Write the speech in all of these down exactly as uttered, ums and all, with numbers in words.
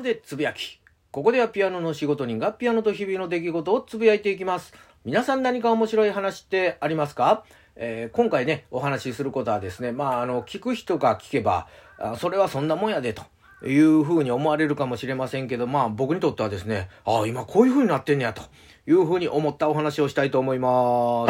でつぶやき。ここではピアノの仕事人がピアノと日々の出来事をつぶやいていきます。皆さん何か面白い話ってありますか？えー、今回ね、お話しすることはですね、まあ、あの、聞く人が聞けば、あそれはそんなもんやでというふうに思われるかもしれませんけど、まあ僕にとってはですね、ああ、今こういうふうになってんねやというふうに思ったお話をしたいと思います。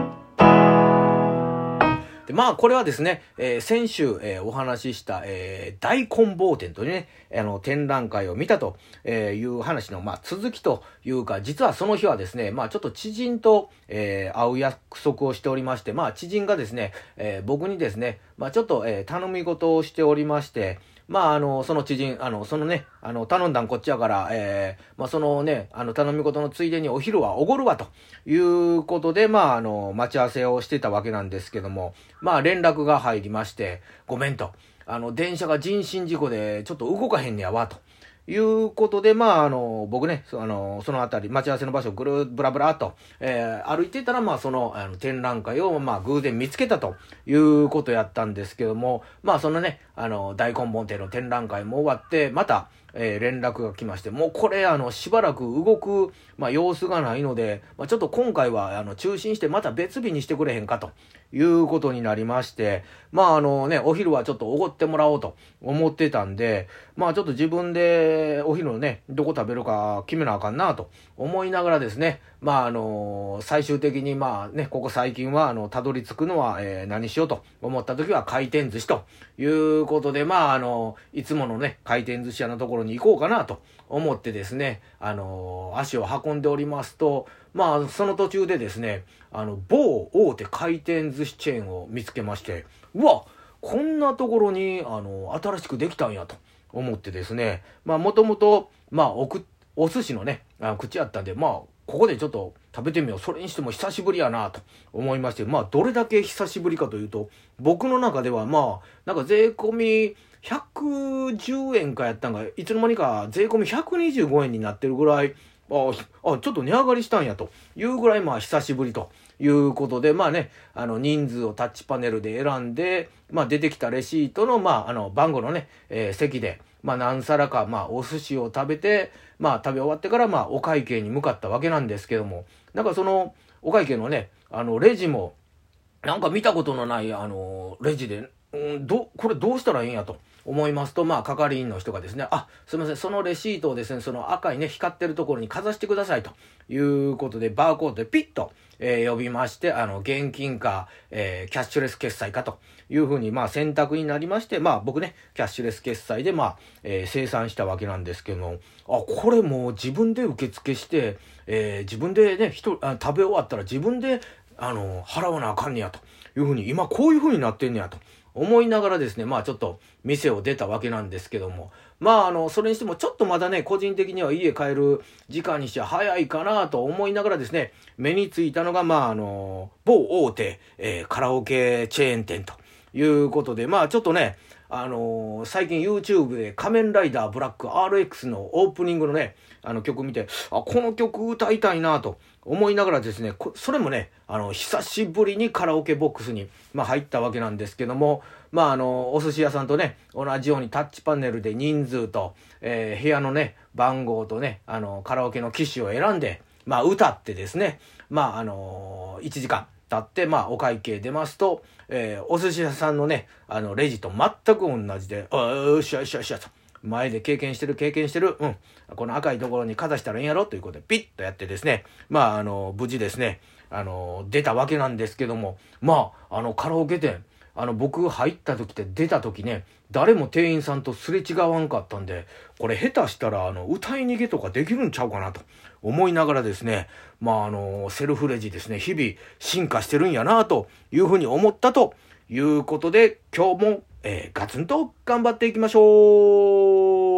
でまあこれはですね、えー、先週、えー、お話しした、えー、大棍棒展というね、あの展覧会を見たという話の、まあ、続きというか、実はその日はですね、まあちょっと知人と、えー、会う約束をしておりまして、まあ知人がですね、えー、僕にですね、まあちょっと、えー、頼み事をしておりまして、まあ、あの、その知人、あの、そのね、あの、頼んだんこっちやから、えー、まあ、そのね、あの、頼み事のついでにお昼はおごるわ、ということで、まあ、あの、待ち合わせをしてたわけなんですけども、まあ、連絡が入りまして、ごめんと、あの、電車が人身事故で、ちょっと動かへんねやわ、ということで、まあ、あの、僕ね、その、そのあたり、待ち合わせの場所をぐるぶらぶらっと、えー、歩いていたら、まあ、その、あの、展覧会を、まあ、偶然見つけたということやったんですけども、まあ、そのね、あの、大根本店の展覧会も終わって、また、えー、連絡が来まして、もうこれ、あの、しばらく動く、まあ、様子がないので、まあ、ちょっと今回は、あの、中止して、また別日にしてくれへんかということになりまして、まあ、あのね、お昼はちょっとおごってもらおうと思ってたんで、まあ、ちょっと自分でお昼のね、どこ食べるか決めなあかんなと思いながらですね、まあ、あの、最終的に、まあね、ここ最近は、あの、たどり着くのは、えー、何しようと思った時は回転寿司ということで、まあ、あの、いつものね、回転寿司屋のところに行こうかなと思ってですね、あの、足を運んでおりますと、まあ、その途中でですね、あの、某大手回転寿司チェーンを見つけまして、うわ、こんなところに、あの、新しくできたんやと思ってですね、まあ、もともと、まあ、おく、お寿司のね、あ口やったんで、まあ、ここでちょっと食べてみよう。それにしても久しぶりやなと思いまして、まあ、どれだけ久しぶりかというと、僕の中ではまあ、なんか税込みひゃくじゅうえんかやったんが、いつの間にか税込みひゃくにじゅうごえんになってるぐらい、ああ、ちょっと値上がりしたんやというぐらい、まあ、久しぶりということで、まあね、あの、人数をタッチパネルで選んで、まあ、出てきたレシートの、まあ、あの、番号のね、えー、席で、まあ、何皿か、まあ、お寿司を食べて、まあ、食べ終わってから、まあ、お会計に向かったわけなんですけども、なんかその、お会計のね、あの、レジも、なんか見たことのない、あの、レジで、うん、ど、これどうしたらいいんやと思いますと、まあ、係員の人がですね、あ、すいません、そのレシートをですね、その赤いね、光ってるところにかざしてくださいということで、バーコードでピッと、えー、呼びまして、あの、現金か、えー、キャッシュレス決済かというふうに、まあ、選択になりまして、まあ、僕ね、キャッシュレス決済で、まあ、えー、生産したわけなんですけども、あ、これもう自分で受付して、えー、自分でね、人、あ、食べ終わったら自分で、あの、払わなあかんねやというふうに、今こういうふうになってんねやと思いながらですね、まあちょっと店を出たわけなんですけども、まああの、それにしてもちょっとまだね、個人的には家帰る時間にしては早いかなと思いながらですね、目についたのが、まああの、某大手、えー、カラオケチェーン店ということで、まあちょっとね、あのー、最近 YouTube で仮面ライダーブラック アールエックス のオープニングのね、あの曲見て、あ、この曲歌いたいなと思いながらですね、それもね、あの、久しぶりにカラオケボックスに、まあ、入ったわけなんですけども、まあ、あの、お寿司屋さんとね、同じようにタッチパネルで人数と、えー、部屋のね、番号とね、あの、カラオケの機種を選んで、まあ、歌ってですね、まあ、あのー、いちじかん経って、まあ、お会計出ますと、えー、お寿司屋さんのね、あの、レジと全く同じで、ああ、よっしゃよっしゃよっしゃと。前で経験してる経験してる。うん。この赤いところにかざしたらいいんやろということで、ピッとやってですね。まあ、あの、無事ですね、あの、出たわけなんですけども、まあ、あの、カラオケ店、あの、僕入った時って出た時ね、誰も店員さんとすれ違わんかったんで、これ下手したら、あの、歌い逃げとかできるんちゃうかなと思いながらですね、まあ、あの、セルフレジですね、日々進化してるんやなというふうに思ったということで、今日も、えー、ガツンと頑張っていきましょう。